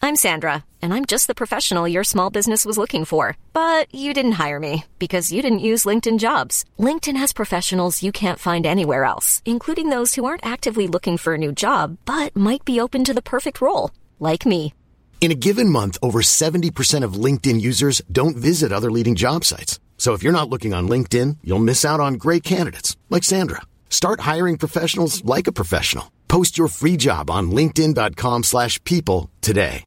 I'm Sandra, and I'm just the professional your small business was looking for. But you didn't hire me because you didn't use LinkedIn Jobs. LinkedIn has professionals you can't find anywhere else, including those who aren't actively looking for a new job, but might be open to the perfect role, like me. In a given month, over 70% of LinkedIn users don't visit other leading job sites. So if you're not looking on LinkedIn, you'll miss out on great candidates like Sandra. Start hiring professionals like a professional. Post your free job on linkedin.com/people today.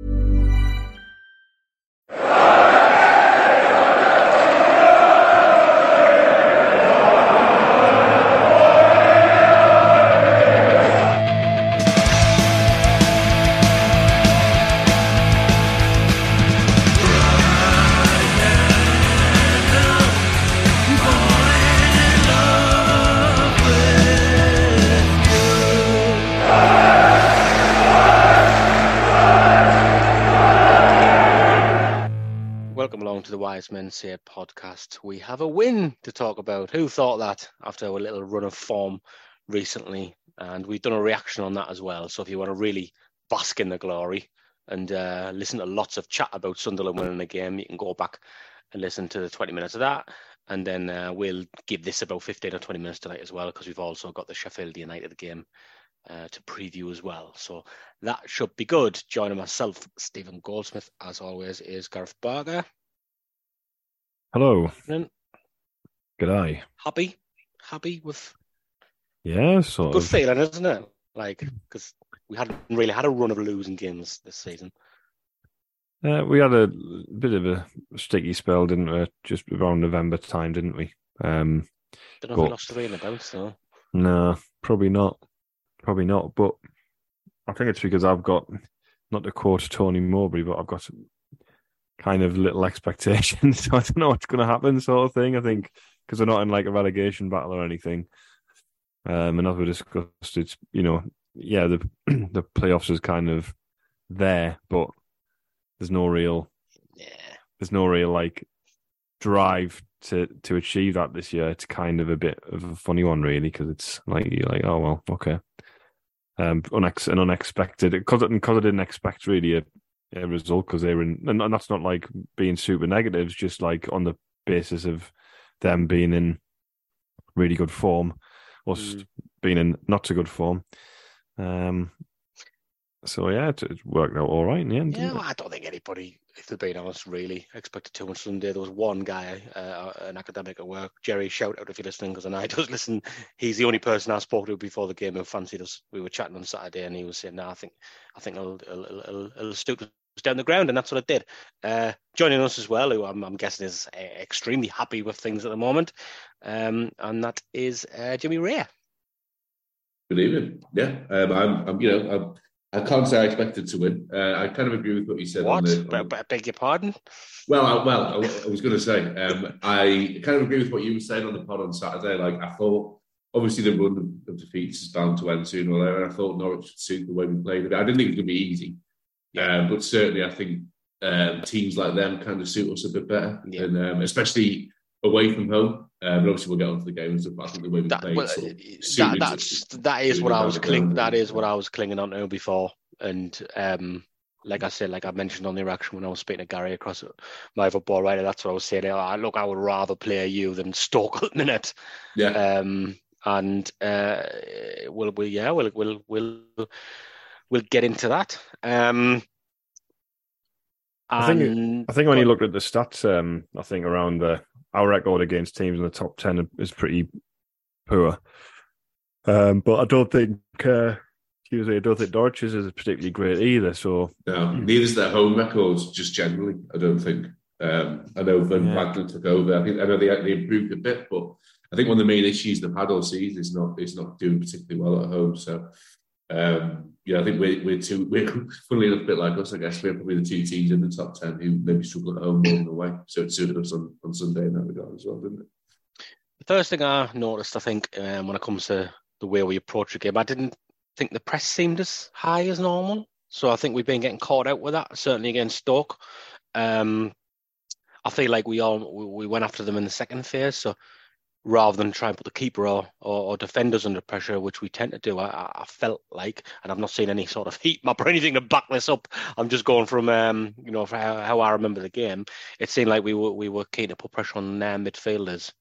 Welcome along to the Wise Men Say podcast. We have a win to talk about. Who thought that after a little run of form recently? And we've done a reaction on that as well. So if you want to really bask in the glory and listen to lots of chat about Sunderland winning the game, you can go back and listen to the 20 minutes of that. And then we'll give this about 15 or 20 minutes tonight as well, because we've also got the Sheffield United game to preview as well. So that should be good. Joining myself, Stephen Goldsmith, as always, is Gareth Barker. Hello. Evening. G'day. Happy with... Yeah, sort good of. feeling, isn't it? Like, because we hadn't really had a run of losing games this season. We had a bit of a sticky spell, didn't we? Just around November time, didn't we? Don't know if we lost 3 in a bounce, though. No, probably not. But I think it's because I've got, not to quote Tony Mowbray, but I've got kind of little expectations. So I don't know what's going to happen, sort of thing. I think because we're not in like a relegation battle or anything. And as we discussed, it's, the playoffs is kind of there, but there's no real like drive to achieve that this year. It's kind of a bit of a funny one, really, because it's like you're like, oh well, okay. Unexpected, because I didn't expect really a result, because they were in, and that's not like being super negative, it's just like on the basis of them being in really good form, us being in not so good form. So yeah, it worked out all right in the end. Yeah, well, I don't think anybody, if they're being honest, really expected too much Sunday. There was one guy, an academic at work, Jerry, shout out if you're listening, because I know he does listen. He's the only person I spoke to before the game who fancied us. We were chatting on Saturday, and he was saying, "No, I think it'll stoop us down the ground," and that's what it did. Joining us as well, who I'm guessing is extremely happy with things at the moment, and that is Jimmy Ray. Good evening. Yeah, I can't say I expected to win. I kind of agree with what you said. What? I beg your pardon? Well, I was going to say, I kind of agree with what you were saying on the pod on Saturday. Like, I thought, obviously, the run of defeats is bound to end sooner or later. I thought Norwich would suit the way we played. I didn't think it was going to be easy. But certainly, I think teams like them kind of suit us a bit better. Yeah. And especially away from home. But obviously, we'll get on to the game and stuff. But I think the way we played, that is what I was clinging on to before. And like I said, like I mentioned on the reaction when I was speaking to Gary across my other ball writer, that's what I was saying. Look, I would rather play you than Stoke at the minute. Yeah. And we'll get into that. I think when you look at the stats, I think around our record against teams in the top 10 is pretty poor. But I don't think Norwich's is particularly great either. So no, neither is their home records, just generally. I don't think. I know when Wagner took over, I know they improved a bit, but I think one of the main issues they've had all season is not doing particularly well at home. So I think we're funnily enough a bit like us. I guess we're probably the two teams in the top 10 who maybe struggle at home more than away. So it suited us on Sunday in that regard as well, didn't it? The first thing I noticed, I think, when it comes to the way we approach the game, I didn't think the press seemed as high as normal. So I think we've been getting caught out with that, certainly against Stoke. I feel like we went after them in the second phase. So rather than try and put the keeper or defenders under pressure, which we tend to do. I felt like, and I've not seen any sort of heat map or anything to back this up. I'm just going from for how I remember the game. It seemed like we were keen to put pressure on midfielders,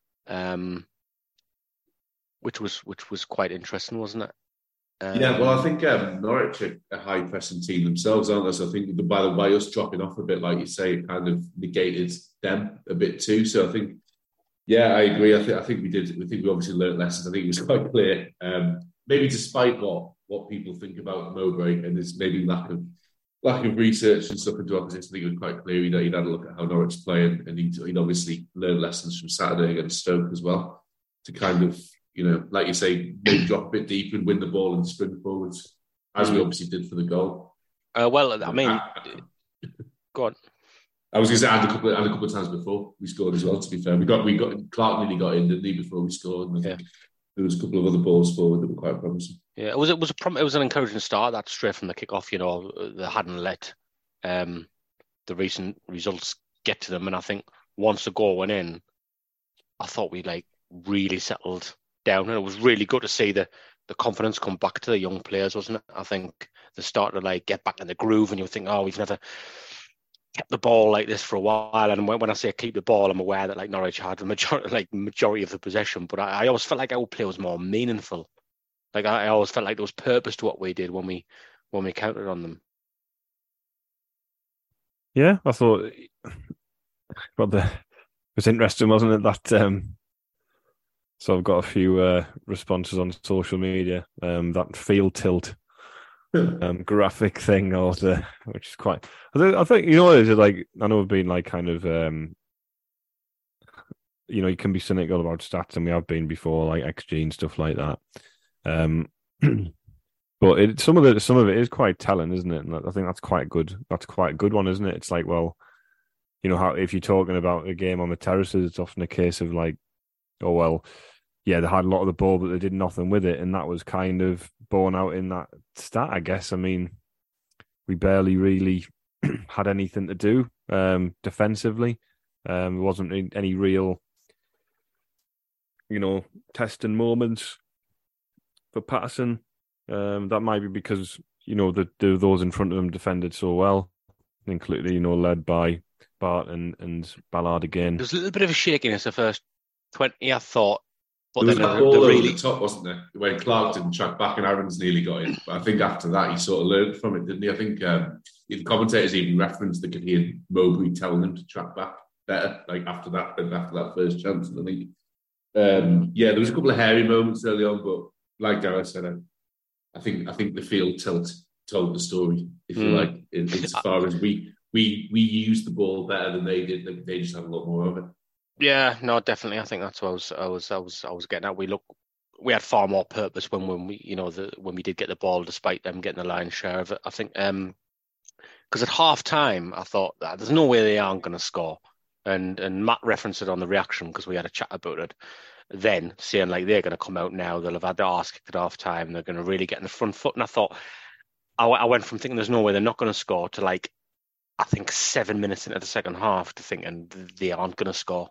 which was quite interesting, wasn't it? Yeah, well, I think Norwich are a high pressing team themselves, aren't they? So I think by us dropping off a bit, like you say, it kind of negated them a bit too. So I think, yeah, I agree. I think we did. I think we obviously learned lessons. I think it was quite clear. Maybe despite what people think about Mowbray and there's maybe lack of research and stuff into opposition, I think it was quite clear he'd had a look at how Norwich play and he'd obviously learned lessons from Saturday against Stoke as well to kind of, like you say, maybe drop a bit deeper and win the ball and sprint forwards, as we obviously did for the goal. Go on. I was going to say, and a couple of times before we scored as well. To be fair, we got Clark nearly got in, didn't he, before we scored? And I think there was a couple of other balls forward that were quite promising. Yeah, it was an encouraging start. That straight from the kickoff. They hadn't let the recent results get to them, and I think once the goal went in, I thought we really settled down, and it was really good to see the confidence come back to the young players, wasn't it? I think they started to get back in the groove, and you think, we've never kept the ball like this for a while. And when I say keep the ball, I'm aware that Norwich had the majority of the possession, but I always felt like our play was more meaningful. I always felt like there was purpose to what we did when we counted on them. Yeah, I thought, but it was interesting, wasn't it? That so I've got a few responses on social media. That field tilt graphic thing, which is quite. I think what it is. I know we've been kind of you can be cynical about stats, and we have been before, XG and stuff like that. But some of it is quite telling, isn't it? And I think that's quite good. That's quite a good one, isn't it? It's how if you're talking about a game on the terraces, it's often a case of yeah, they had a lot of the ball, but they did nothing with it, and that was kind of borne out in that stat, I guess. I mean, we barely really had anything to do defensively. There wasn't any real, testing moments for Patterson. That might be because those in front of them defended so well, including led by Bart and Ballard again. There's a little bit of a shakiness the first 20, I thought. But there was that ball over the top, wasn't there? When Clark didn't track back and Aaron's nearly got in. But I think after that, he sort of learned from it, didn't he? I think the commentators even referenced that could hear Mowbray telling them to track back better, after that first chance. And I think, there was a couple of hairy moments early on, but like Gareth said, I think the field tilt told the story, if you like, as far as we used the ball better than they did. They just had a lot more of it. Yeah, no, definitely. I think that's what I was getting at. We had far more purpose when we when we did get the ball, despite them getting the lion's share of it. I think because at half time I thought there's no way they aren't going to score, and Matt referenced it on the reaction because we had a chat about it. Then saying they're going to come out now, they'll have had their arse kicked at half time, they're going to really get in the front foot. And I thought I went from thinking there's no way they're not going to score to I think 7 minutes into the second half to thinking they aren't going to score.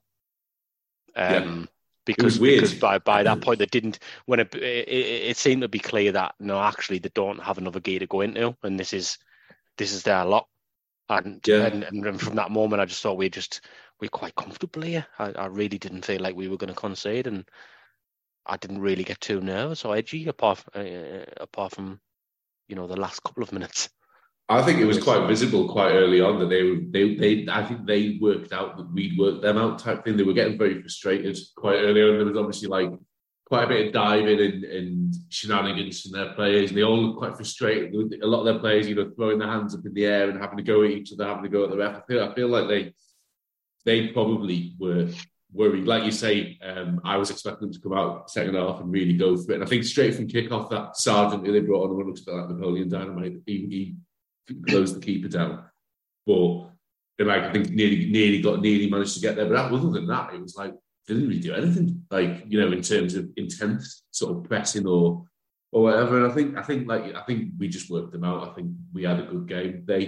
Because by that point they didn't. When it seemed to be clear that no, actually they don't have another gate to go into, and this is their lot. And from that moment, I just thought we're quite comfortable here. I really didn't feel like we were going to concede, and I didn't really get too nervous or edgy apart from the last couple of minutes. I think it was quite visible quite early on that they I think they worked out that we'd worked them out type thing. They were getting very frustrated quite early on. There was obviously quite a bit of diving and shenanigans from their players. And they all looked quite frustrated. A lot of their players, throwing their hands up in the air and having to go at each other, having to go at the ref. I feel like they probably were worried. Like you say, I was expecting them to come out second half and really go for it. And I think straight from kick-off, that Sargent who they brought on, the one looks a bit like Napoleon Dynamite, he closed the keeper down. But I think nearly managed to get there. But other than that, it was they didn't really do anything. In terms of intense sort of pressing or whatever. And I think we just worked them out. I think we had a good game.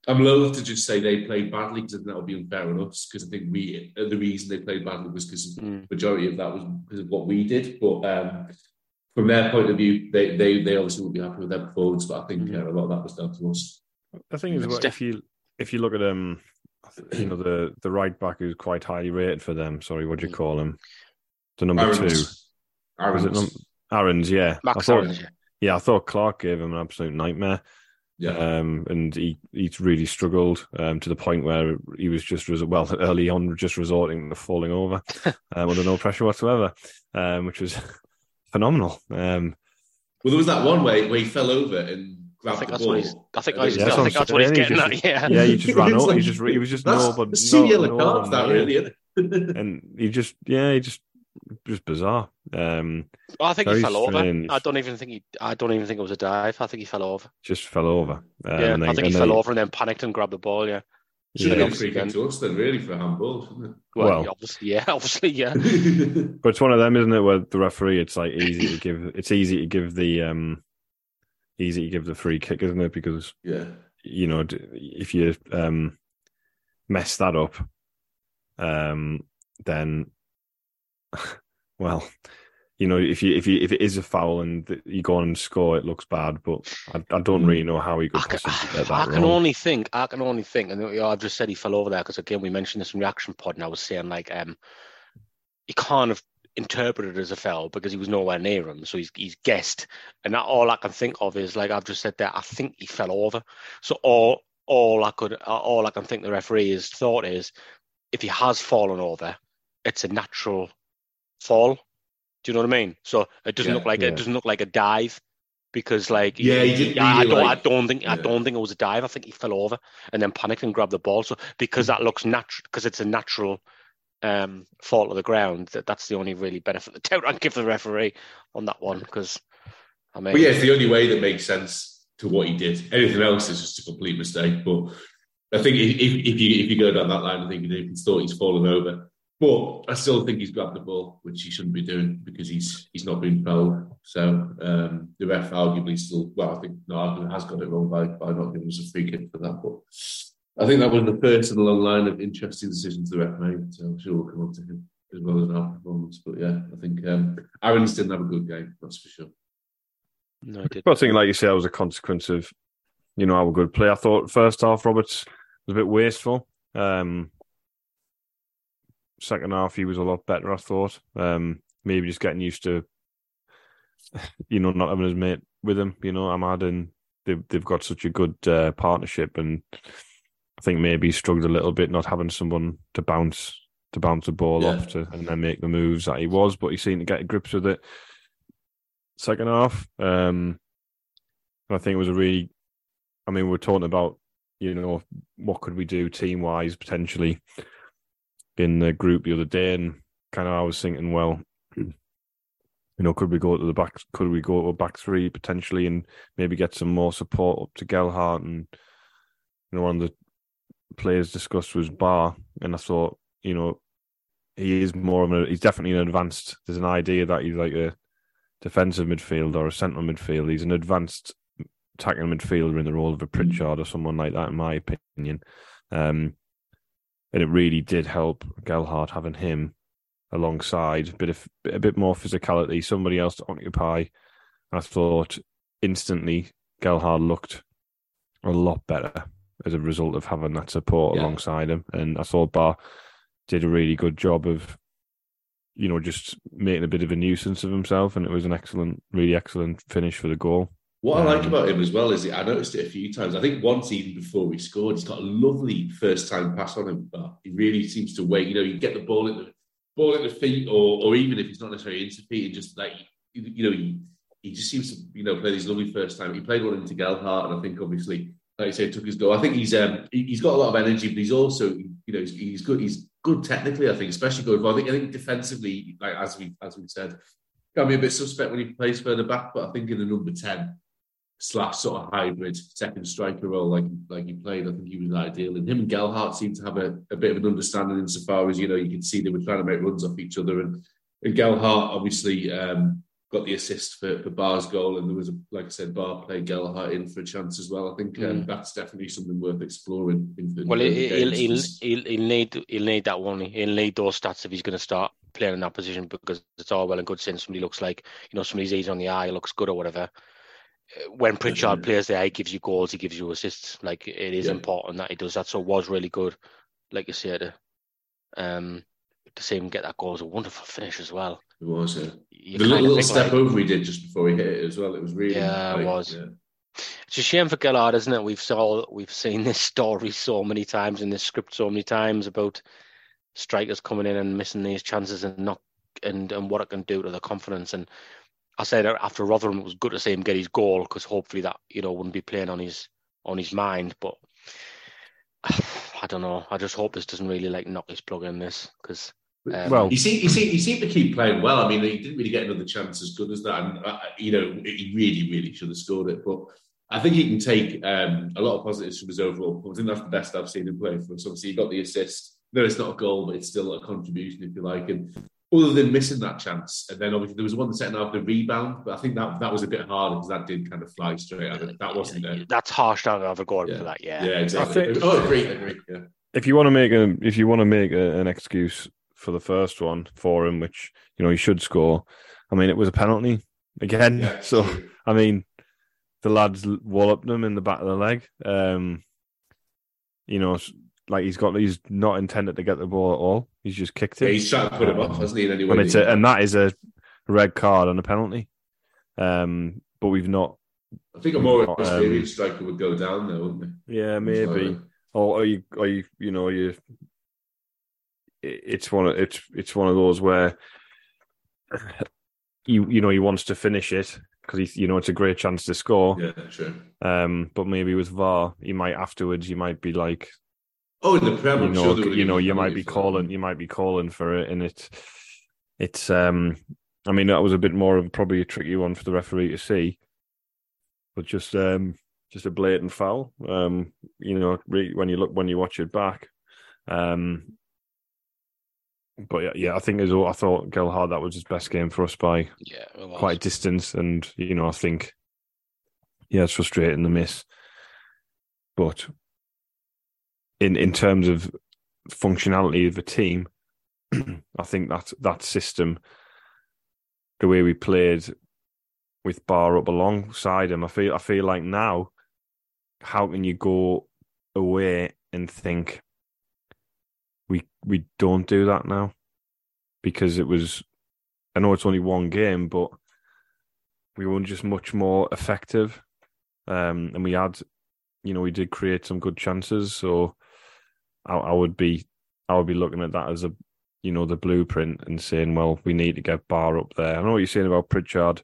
I'm loath to just say they played badly because I think that would be unfair on us, because I think the reason they played badly was because the majority of that was because of what we did. But from their point of view, they obviously would be happy with their performance, but I think a lot of that was down to us. The thing is, if you look at the right back who's quite highly rated for them. Sorry, what do you call him? The number Aarons. 2. Was it Aarons? Yeah, Max Aarons. Yeah, I thought Clark gave him an absolute nightmare. Yeah, and he really struggled to the point where he was just early on just resorting to falling over under no pressure whatsoever, which was phenomenal. Well, there was that one where he fell over and grabbed the ball. I think that's what he's getting at. Yeah, he just ran over. He was just nobody. That's 2 yellow cards, that really, isn't it? And he just bizarre. I think he fell over. I don't even think it was a dive. I think he fell over. Just fell over. I think he fell over and then panicked and grabbed the ball. Yeah. Should have been free kick to us then, really, for a handball, shouldn't it? Well, obviously, yeah. But it's one of them, isn't it? Where the referee, it's like easy to give. It's easy to give the free kick, isn't it? Because if you mess that up, then well, if it is a foul and you go on and score, it looks bad. But I don't really know how he could possibly get that wrong. I can only think, and I've just said he fell over there because again we mentioned this in Reaction Pod, and I was saying like he can't have interpreted it as a foul because he was nowhere near him, so he's guessed, and all I can think of is like I've just said there. I think he fell over. So all I can think the referee has thought is if he has fallen over, it's a natural fall. Do you know what I mean? So it doesn't look like it doesn't look like a dive because I don't think it was a dive. I think he fell over and then panicked and grabbed the ball. So because that looks natural, because it's a natural fall to the ground, that's the only really benefit the doubt I'd give the referee on that one. Because it's the only way that makes sense to what he did. Anything else is just a complete mistake. But I think if you go down that line, I think he thought he's fallen over. But I still think he's grabbed the ball, which he shouldn't be doing because he's not been fouled. So the ref arguably still, has got it wrong by not giving us a free kick for that. But I think that was the first in a long line of interesting decisions the ref made. So I'm sure we'll come up to him as well as our performance. But yeah, I think Aarons didn't have a good game, that's for sure. No, I didn't. But I think, like you say, that was a consequence of, our good play. I thought first half Roberts was a bit wasteful. Second half, he was a lot better, I thought. Maybe just getting used to, not having his mate with him, Ahmad, and they've got such a good partnership. And I think maybe he struggled a little bit not having someone to bounce the ball off to and then make the moves that he was. But he seemed to get grips with it second half. And I think it was we were talking about, what could we do team-wise potentially in the group the other day, and kind of I was thinking, well, could we go to the back? Could we go to a back three potentially, and maybe get some more support up to Gelhardt? And one of the players discussed was Barr, and I thought, he is he's definitely an advanced. There's an idea that he's like a defensive midfielder or a central midfielder. He's an advanced attacking midfielder in the role of a Pritchard or someone like that, in my opinion. And it really did help Gelhardt having him alongside, a bit more physicality, somebody else to occupy. I thought instantly Gelhardt looked a lot better as a result of having that support alongside him. And I thought Barr did a really good job of, just making a bit of a nuisance of himself. And it was an really excellent finish for the goal. What I like about him as well is I noticed it a few times. I think once even before we scored, he's got a lovely first-time pass on him. But he really seems to wait. You get the ball at the feet, or even if he's not necessarily into feet, and just like he just seems to play these lovely first time. He played one into Gelhardt, and I think obviously, like you say, took his goal. I think he's got a lot of energy, but he's also he's good. He's good technically. I think, especially going forward. I think defensively, like as we said, can be a bit suspect when he plays further back. But I think in the number 10. / sort of hybrid second striker role like he played, I think he was ideal. And him and Gelhardt seemed to have a bit of an understanding insofar as, you could see they were trying to make runs off each other. And Gelhardt, obviously, got the assist for Barr's goal, and there was, like I said, Barr played Gelhardt in for a chance as well. I think that's definitely something worth exploring. Well, he'll need that one. He'll need those stats if he's going to start playing in that position, because it's all well and good saying somebody looks like, somebody's easy on the eye, looks good or whatever. When Pritchard plays there, he gives you goals, he gives you assists. Like, it is important that he does that. So it was really good, like you said, to see him get that goal was a wonderful finish as well. It was, the little step over he did just before he hit it as well. It was really, it was. Yeah. It's a shame for Gelhardt, isn't it? We've seen this story so many times in this script so many times about strikers coming in and missing these chances and what it can do to their confidence. And I said after Rotherham, it was good to see him get his goal, because hopefully that wouldn't be playing on his mind. But I don't know. I just hope this doesn't really knock his plug in this, because. He seemed to keep playing well. I mean, he didn't really get another chance as good as that, and he really, really should have scored it. But I think he can take a lot of positives from his overall performance. I think that's the best I've seen him play for us. Obviously, he got the assist. No, it's not a goal, but it's still a contribution, if you like. And other than missing that chance, and then obviously there was one second after the rebound, but I think that was a bit harder, because that did kind of fly straight out. That wasn't there. That's harsh to have a Gordon for that. Yeah, exactly. Agree. Yeah. If you want to make an excuse for the first one for him, which he should score. I mean, it was a penalty again. Yeah, so true. I mean, the lads walloped him in the back of the leg. He's not intended to get the ball at all. He's just kicked it. Yeah, he's trying to put him off, hasn't he? In any way, and that is a red card and a penalty. But we've not. I think a more experienced striker would go down there, wouldn't he? Yeah, maybe. Or are you? It's one of those where he wants to finish it, because it's a great chance to score. Yeah, sure. But maybe with VAR, you might afterwards. You might be like, in the Prem, you might be calling for it, and it's. I mean, that was a bit more of probably a tricky one for the referee to see, but just a blatant foul. When you watch it back. But yeah, I thought Gelhardt, that was his best game for us by quite a distance, and I think it's frustrating the miss, but in terms of functionality of the team, I think that system, the way we played with Barr up alongside him, I feel like now, how can you go away and think we don't do that now? Because I know it's only one game, but we were just much more effective. And we had, we did create some good chances. So I would be looking at that as the blueprint and saying, well, we need to get Barr up there. I know what you're saying about Pritchard.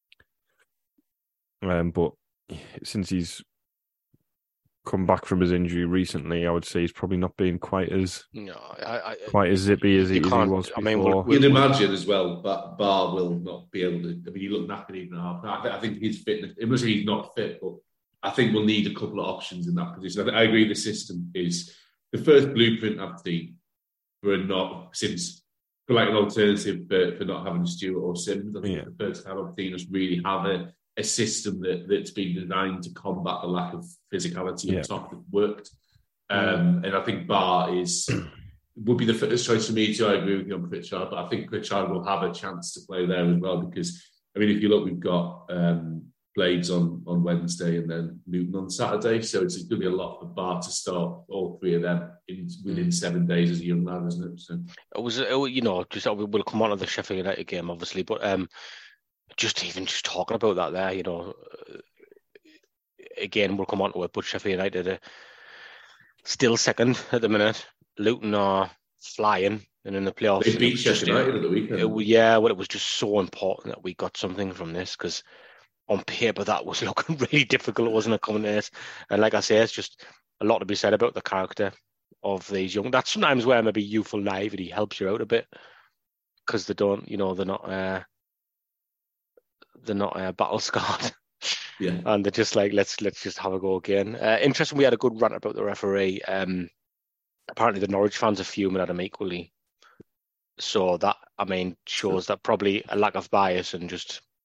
But since he's come back from his injury recently, I would say he's probably not been quite as zippy as he was before. I mean, you'd imagine as well, but Barr will not be able to. I mean, he looked knackered even half. I think his fitness. It must be he's not fit, but I think we'll need a couple of options in that position. I agree. The system is the first blueprint I've seen for an alternative for not having Stewart or Sims. I think the first time I've seen us really have a system that's been designed to combat the lack of physicality on top that worked. And I think Barr would be the first choice for me too. I agree with you on Pritchard, but I think Pritchard will have a chance to play there as well, because, I mean, if you look, we've got Blades on Wednesday and then Luton on Saturday, so it's going to be a lot for Barr to start all three of them within 7 days as a young lad, isn't it? So it was, we'll come on to the Sheffield United game, obviously, but just talking about that there, again, we'll come on to it, but Sheffield United are still second at the minute. Luton are flying, and in the playoffs, they beat Sheffield United at the weekend. It was just so important that we got something from this, because on paper that was looking really difficult, wasn't it, coming to this? And like I say, it's just a lot to be said about the character of these young. That's sometimes where maybe youthful naivety helps you out a bit, because they don't, they're not battle scarred. Yeah, and they're just like, let's just have a go again. Interesting, we had a good rant about the referee. Apparently the Norwich fans are fuming at him equally. So that, I mean, shows that probably a lack of bias and just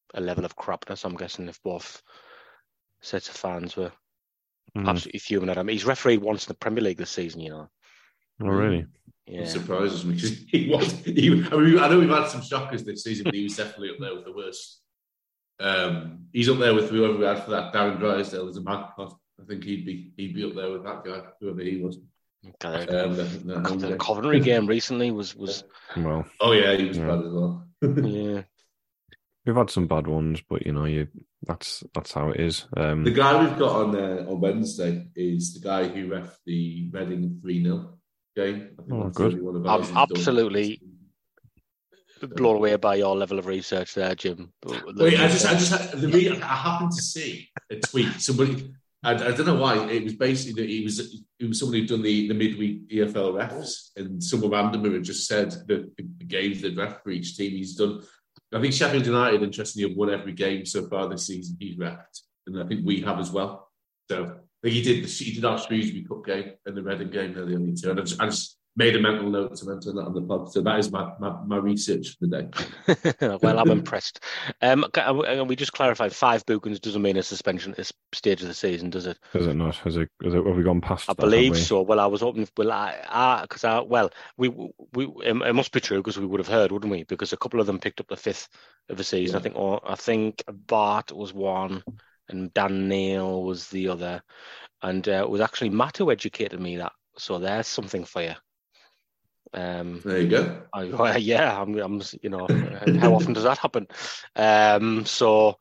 a level of crapness. I'm guessing if both sets of fans were absolutely fuming at him. He's refereed once in the Premier League this season, you know. Oh, really? Yeah. It surprises me because I know we've had some shockers this season, but he was definitely up there with the worst. He's up there with whoever we had for that Darren Drysdale as a magpie. I think he'd be up there with that guy, whoever he was. The Coventry game recently was well. Oh yeah, he was bad as well. Yeah, we've had some bad ones, but that's how it is. The guy we've got on Wednesday is the guy who ref the Reading 3-0 game. I think good. I'm absolutely blown away by your level of research there, Jim. Wait, I happened to see a tweet. Somebody, I don't know why. It was basically that it was somebody who'd done the midweek EFL refs, and someone randomly had just said that the games they'd ref for each team he's done. I think Sheffield United, interestingly, have won every game so far this season he's refed, and I think we have as well. So I think he did our Shrewsbury Cup game and the Reading game. They're the only two. And I just made a mental note to mention that on the pod. So that is my research for the day. Well, I'm impressed. And we just clarified 5 bookings doesn't mean a suspension at this stage of the season, does it? Does it not? Have we gone past? I believe so. Well, I was hoping. Well, it must be true because we would have heard, wouldn't we? Because a couple of them picked up the 5th of the season. Yeah. I think Bart was one, and Dan Neil was the other, and it was actually Matt who educated me that. So there's something for you. There you go. I'm how often does that happen? So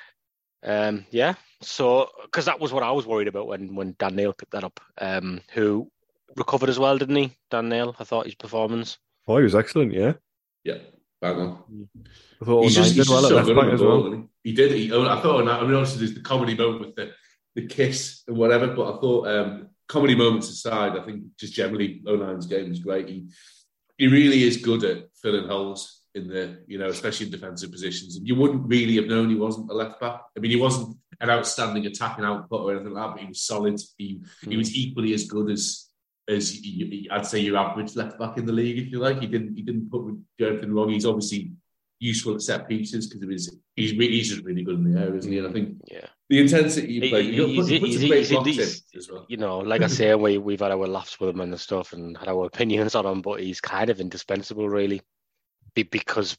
because that was what I was worried about when Dan Neil picked that up, who recovered as well, didn't he? Dan Neil, I thought his performance. Oh, he was excellent, yeah, bang on. I thought he did well at left back as well. He did. I thought. I mean, obviously, there's the comedy moment with the kiss and whatever, but I thought. Comedy moments aside, I think just generally O'Nine's game was great. He really is good at filling holes in especially in defensive positions. And you wouldn't really have known he wasn't a left back. I mean, he wasn't an outstanding attacking output or anything like that, but he was solid. He was equally as good as I'd say your average left back in the league, if you like. He didn't do anything wrong. He's obviously useful at set pieces because he's just really good in the air, isn't he? And I think the intensity you play, he's as well. You know, like I say, we've had our laughs with him and stuff, and had our opinions on him, but he's kind of indispensable, really, because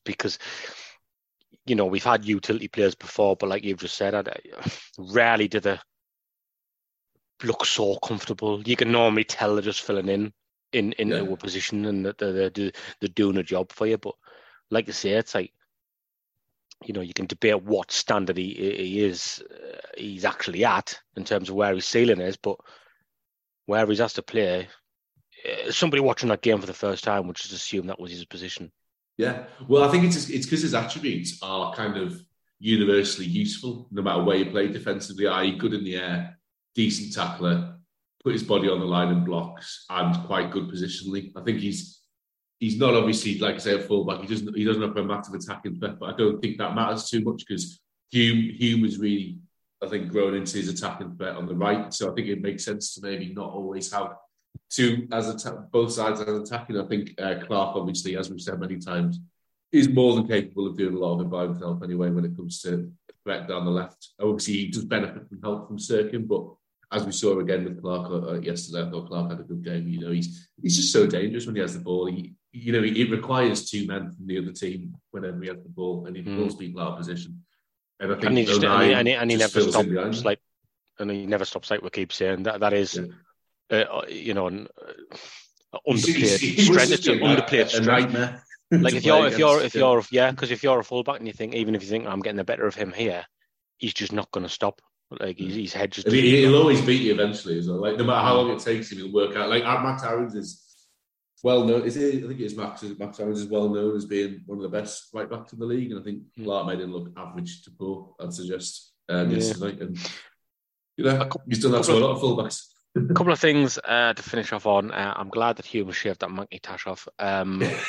we've had utility players before, but like you've just said, rarely do they look so comfortable. You can normally tell they're just filling in a position and that they're doing a job for you, but. Like you say, it's like, you can debate what standard he's actually at in terms of where his ceiling is, but where he's asked to play, somebody watching that game for the first time would just assume that was his position. Yeah, well, I think it's because his attributes are kind of universally useful, no matter where you play defensively, i.e. good in the air, decent tackler, put his body on the line and blocks, and quite good positionally. I think he's not obviously, like I say, a fullback. He doesn't have a massive attacking threat, but I don't think that matters too much because Hume was really, I think, grown into his attacking threat on the right. So I think it makes sense to maybe not always have both sides as attacking. I think Clark, obviously, as we've said many times, is more than capable of doing a lot of it by himself anyway when it comes to threat down the left. Obviously, he does benefit from help from Sirkin, but as we saw again with Clark yesterday, I thought Clark had a good game. He's just so dangerous when he has the ball. It requires 2 men from the other team whenever he has the ball, and he pulls people out of position. And I think he never stops. He never stops. Like we keep saying, that is, underplayed strength. It's an underplayed strength. Like if you're a fullback and you think, even if you think I'm getting the better of him here, he's just not going to stop. Like his head just. He'll always beat you eventually as well. Like no matter how long it takes him, he'll work out. Like Max Aarons is well known. I think it is Max Aarons is well known as being one of the best right backs in the league, and I think Clark made him look average to poor. I'd suggest yesterday, and he's done that to a lot of fullbacks. A couple of things to finish off on. I'm glad that Hume shaved that monkey tash off. I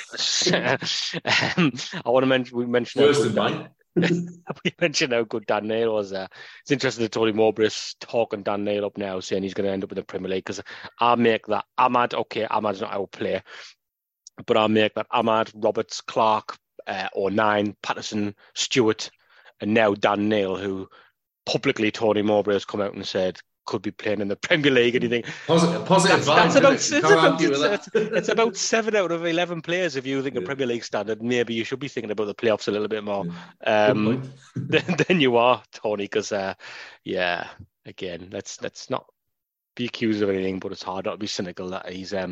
want to mention we mentioned we mentioned how good Dan Neil was there. It's interesting that Tony Mowbray's talking Dan Neil up now, saying he's going to end up in the Premier League, because I make that Ahmad Ahmad's not our player, but I make that Ahmad, Roberts, Clark, O'Nien, Patterson, Stewart, And now Dan Neil, who publicly Tony Mowbray has come out and said could be playing in the Premier League, and you think positive it's about 7 out of 11 players. If you think of Premier League standard, maybe you should be thinking about the playoffs a little bit more than you are, Tony. Because again, let's not be accused of anything, but it's hard not to be cynical that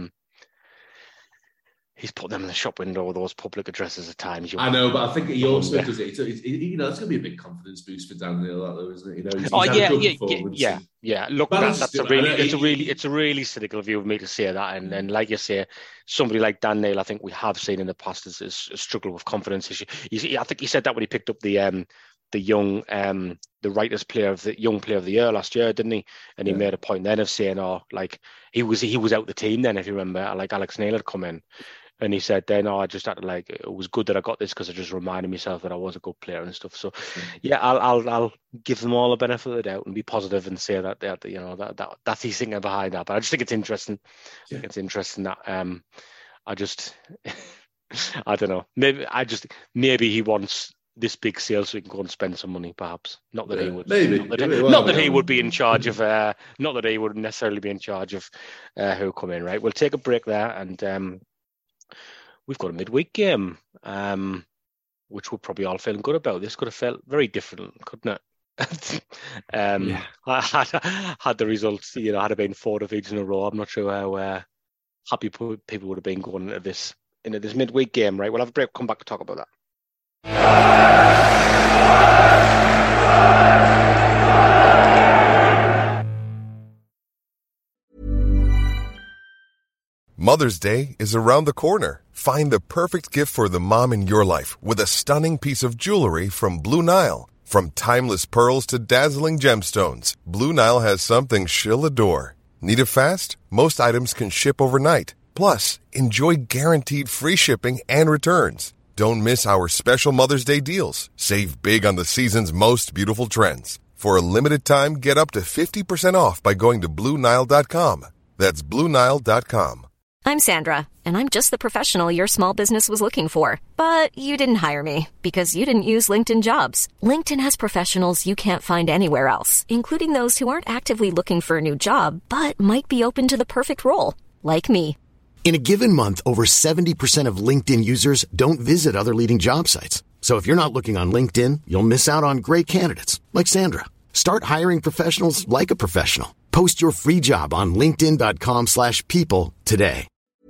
he's put them in the shop window with those public addresses at times. I know, but I think he also does it. It's going to be a big confidence boost for Dan Neil, though, isn't it? Yeah. Look, it's a really cynical view of me to say that. And like you say, somebody like Dan Neil, I think we have seen in the past is struggle with confidence issue. I think he said that when he picked up the young writers player of the year last year, didn't he? And he made a point then of saying, he was out the team then, if you remember, like Alex Neil had come in. And he said then, I just had to it was good that I got this because I just reminded myself that I was a good player and stuff. So, I'll give them all the benefit of the doubt and be positive and say that that's his thinking behind that. But I just think it's interesting. I think it's interesting that I don't know. Maybe he wants this big sale so he can go and spend some money, perhaps. Not that he would. Maybe. Not that he would be in charge of. Not that he would necessarily be in charge of who come in. Right. We'll take a break there and. We've got a midweek game, which we're probably all feeling good about. This could have felt very different, couldn't it? I had the results, had it been 4 defeats in a row. I'm not sure how happy people would have been going into this midweek game, right? We'll have a break, come back to talk about that. Mother's Day is around the corner. Find the perfect gift for the mom in your life with a stunning piece of jewelry from Blue Nile. From timeless pearls to dazzling gemstones, Blue Nile has something she'll adore. Need it fast? Most items can ship overnight. Plus, enjoy guaranteed free shipping and returns. Don't miss our special Mother's Day deals. Save big on the season's most beautiful trends. For a limited time, get up to 50% off by going to BlueNile.com. That's BlueNile.com. I'm Sandra, and I'm just the professional your small business was looking for. But you didn't hire me because you didn't use LinkedIn Jobs. LinkedIn has professionals you can't find anywhere else, including those who aren't actively looking for a new job, but might be open to the perfect role, like me. In a given month, over 70% of LinkedIn users don't visit other leading job sites. So if you're not looking on LinkedIn, you'll miss out on great candidates like Sandra. Start hiring professionals like a professional. Post your free job on linkedin.com/people today.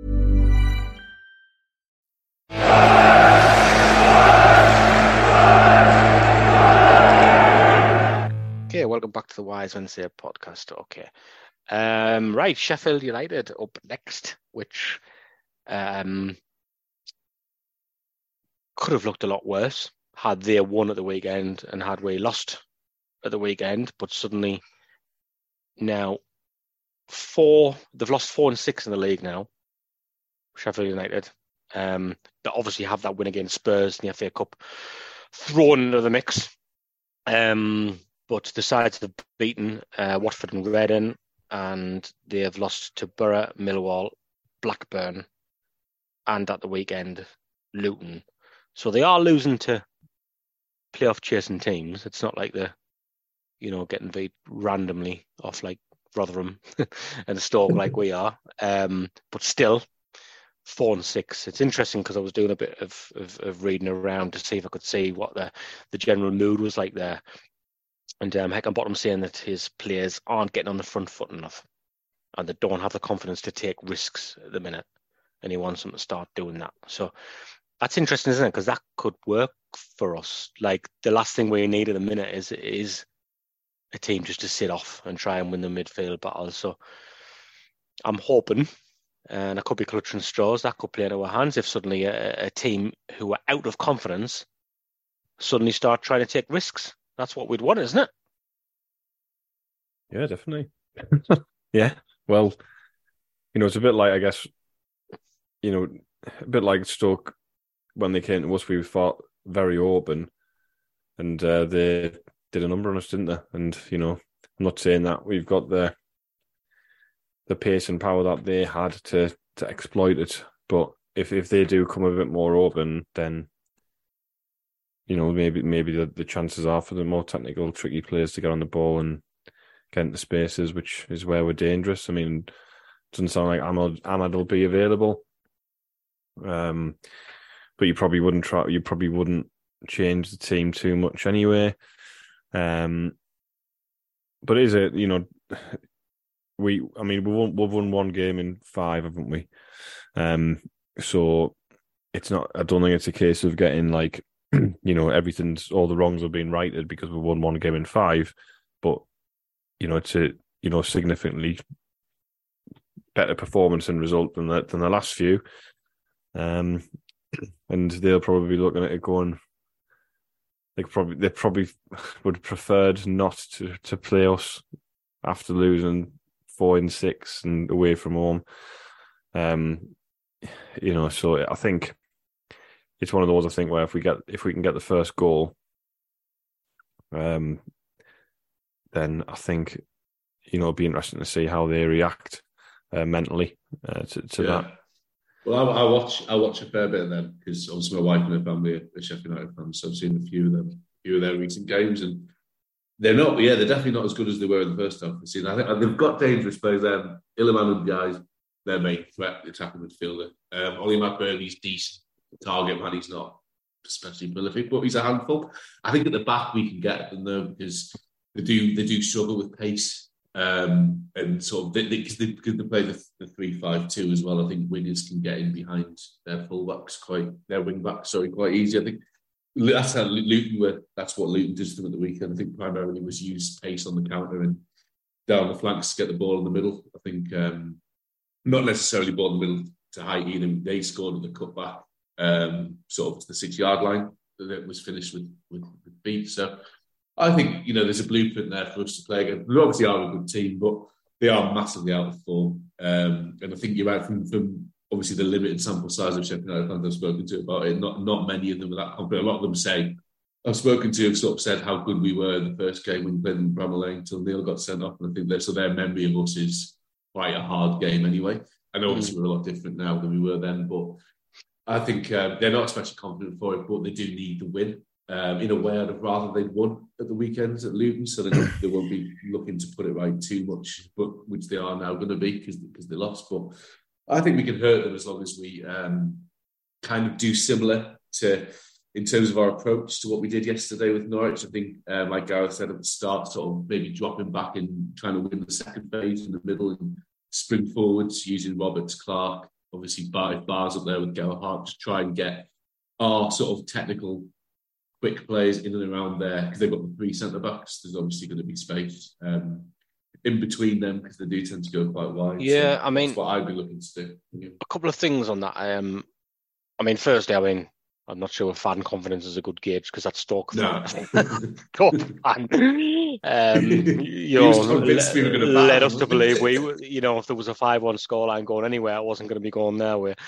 Okay, welcome back to the Wise Men Say podcast. Okay. Right, Sheffield United up next, which could have looked a lot worse had they won at the weekend and had we lost at the weekend, but suddenly now they've lost 4 and 6 in the league now, Sheffield United. They obviously have that win against Spurs in the FA Cup thrown into the mix. But the sides have beaten Watford and Reading, and they have lost to Borough, Millwall, Blackburn, and at the weekend, Luton. So they are losing to playoff chasing teams. It's not like they're, getting beat randomly off like Rotherham and Stoke like we are. But still, 4 and 6. It's interesting because I was doing a bit of reading around to see if I could see what the general mood was like there. And Heckingbottom saying that his players aren't getting on the front foot enough and they don't have the confidence to take risks at the minute. And he wants them to start doing that. So that's interesting, isn't it? Because that could work for us. Like the last thing we need at the minute is a team just to sit off and try and win the midfield battle. So I'm hoping, and I could be clutching straws, that could play into our hands if suddenly a team who are out of confidence suddenly start trying to take risks. That's what we'd want, isn't it? Yeah, definitely. Yeah. Well, it's a bit like, I guess, a bit like Stoke when they came to us, we fought very open and they did a number on us, didn't they? And, I'm not saying that we've got the pace and power that they had to exploit it. But if they do come a bit more open, then maybe the chances are for the more technical, tricky players to get on the ball and get into spaces, which is where we're dangerous. I mean, it doesn't sound like Ahmad will be available, but you probably wouldn't change the team too much anyway. But is it, we've won one game in 5, haven't we? So it's not. I don't think it's a case of getting like, all the wrongs are being righted because we won one game in 5, but it's a significantly better performance and result than the last few. And they'll probably be looking at it going, they probably would have preferred not to play us after losing 4 in 6 and away from home. So I think it's one of those, I think, where if we can get the first goal, then I think it'll be interesting to see how they react mentally to that. Well, I watch a fair bit of them because obviously my wife and her family are Sheffield United fans, so I've seen a few of their recent games, and they're definitely not as good as they were in the first half of the season. I think they've got dangerous players. Iliman and guys, their main threat, the attacking midfielder. Ollie McBurney's decent target man. He's not especially prolific, but he's a handful. I think at the back we can get them though because they do struggle with pace. And sort of because they play the 3-5-2 as well. I think wingers can get in behind their fullbacks their wing backs quite easy. I think that's how that's what Luton did to them at the weekend. I think primarily was use pace on the counter and down the flanks to get the ball in the middle. I think not necessarily ball in the middle to height either. They scored with the cutback sort of to the 6-yard line that was finished with feet. So I think, there's a blueprint there for us to play again. We obviously are a good team, but they are massively out of form. And I think you're right from obviously the limited sample size of Sheffield United fans I've spoken to about it. Not many of them are that confident. A lot of them I've spoken to have sort of said how good we were in the first game when we played in Bramall Lane until Neil got sent off. And I think their memory of us is quite a hard game anyway. I know obviously we're a lot different now than we were then, but I think they're not especially confident for it, but they do need the win. In a way, I'd have rather they'd won at the weekends at Luton, so they won't be looking to put it right too much, but which they are now going to be because they lost. But I think we can hurt them as long as we kind of do similar to in terms of our approach to what we did yesterday with Norwich. I think, like Gareth said at the start, sort of maybe dropping back and trying to win the second phase in the middle and spring forwards using Roberts, Clark, obviously Bars up there with Gerhardt to try and get our sort of technical quick players in and around there because they've got the 3 centre-backs. There's obviously going to be space in between them because they do tend to go quite wide. Yeah, so I mean... that's what I'd be looking to do. Yeah. A couple of things on that. Firstly, I'm not sure if fan confidence is a good gauge because that's Stoke. No. Stoke fan. Led us to believe if there was a 5-1 scoreline going anywhere, I wasn't going to be going their way.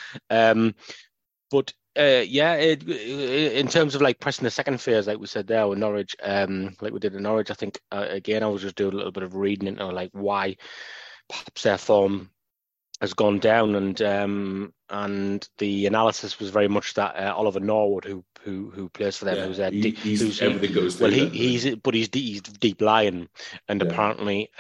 In terms of like pressing the second phase, like we said there with Norwich, like we did in Norwich, I think again I was just doing a little bit of reading into like why perhaps their form has gone down, and the analysis was very much that Oliver Norwood, who plays for them, everything goes through. Well, he's deep lying, and apparently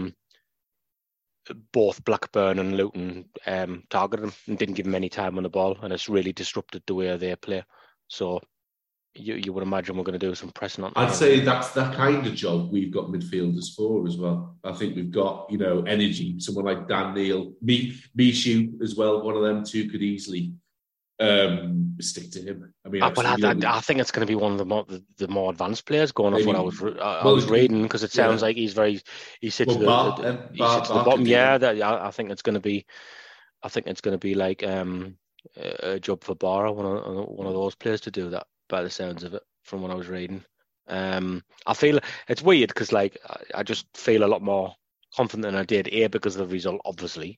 both Blackburn and Luton targeted him and didn't give him any time on the ball, and it's really disrupted the way they play. So you would imagine we're going to do some pressing on. I'd say that's that kind of job we've got midfielders for as well. I think we've got energy. Someone like Dan Neil, Mishu as well. One of them two could easily stick to him. I mean, I think it's going to be one of the more advanced players going off what I was reading, because it sounds like he sits at the bottom. I think it's going to be like a job for Barra, one of those players to do that, by the sounds of it, from what I was reading. I feel it's weird because like I just feel a lot more confident than I did, A, because of the result, obviously,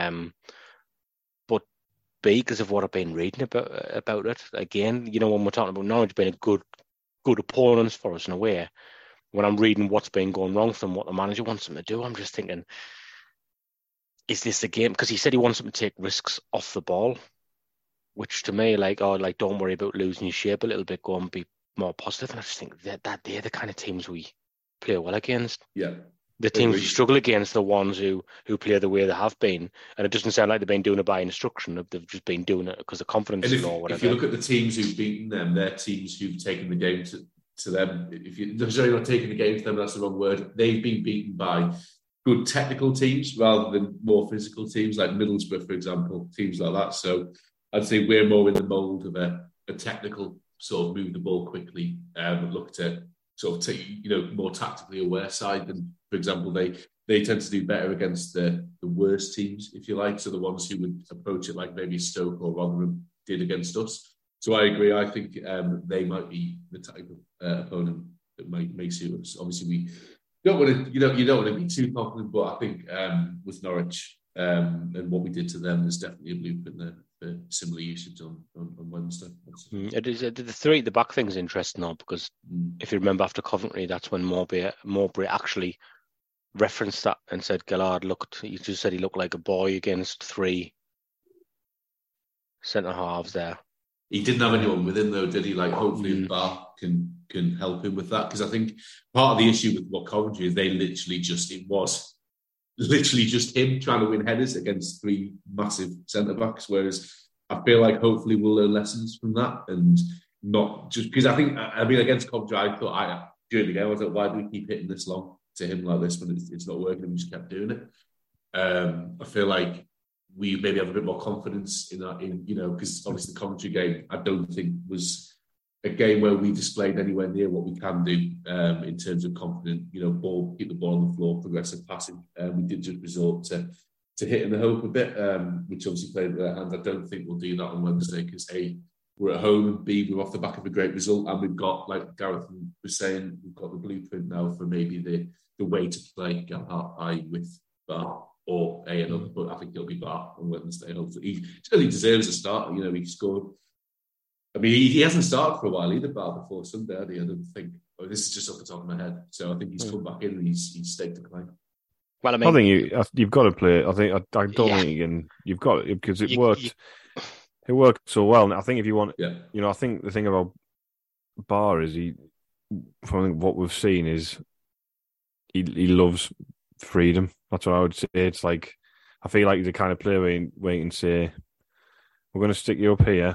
but B, because of what I've been reading about it. Again, when we're talking about Norwich being a good opponents for us in a way, when I'm reading what's been going wrong for them, what the manager wants them to do, I'm just thinking, is this a game? Because he said he wants them to take risks off the ball, which to me, don't worry about losing your shape a little bit, go and be more positive. And I just think that they're the kind of teams we play well against. Yeah. The teams we struggle against, the ones who play the way they have been, and it doesn't sound like they've been doing it by instruction. They've just been doing it because the confidence is low. If you look at the teams who've beaten them, they're teams who've taken the game to them. If you're necessarily not taking the game to them, that's the wrong word. They've been beaten by good technical teams rather than more physical teams like Middlesbrough, for example, teams like that. So I'd say we're more in the mould of a technical sort of move the ball quickly, look to sort of take, more tactically aware side than, for example, they tend to do better against the worst teams, if you like. So the ones who would approach it like maybe Stoke or Rotherham did against us. So I agree. I think they might be the type of opponent that may suit us. Obviously, we don't want to, you don't want to be too confident, but I think with Norwich and what we did to them, there's definitely a blueprint for similar usage on Wednesday. It is the three at the back thing is interesting though, because if you remember after Coventry, that's when Mowbray actually referenced that and said Gallard he just said he looked like a boy against three centre halves there. He didn't have anyone with him though, did he? Like hopefully Bar can help him with that, because I think part of the issue with what Coventry is it was literally just him trying to win headers against three massive centre backs. Whereas I feel like hopefully we'll learn lessons from that, and not just because I mean against Coventry, I thought during the game I was like, why do we keep hitting this long to him like this when it's not working, and we just kept doing it. I feel like we maybe have a bit more confidence in that, because obviously the Coventry game I don't think was a game where we displayed anywhere near what we can do in terms of confident, keep the ball on the floor, progressive passing. We did just resort to hitting the hope a bit, which obviously played with their hands. I don't think we'll do that on Wednesday because A, we're at home, and B, we're off the back of a great result, and we've got, like Gareth was saying, we've got the blueprint now for maybe the way to play Galhart with Bar or another, but I think he'll be Bar on Wednesday. Hopefully, he certainly deserves a start. He scored. I mean, he hasn't started for a while either, Bar, before Sunday. I don't think. This is just off the top of my head. So I think he's come back in and he's staked a claim. Well, I mean, I think you've got to play it. I don't think you've got it because it worked. It worked so well, and I think if you want, I think the thing about Bar is from what we've seen is he loves freedom. That's what I would say. It's like I feel like he's the kind of player where you can say, "We're going to stick you up here."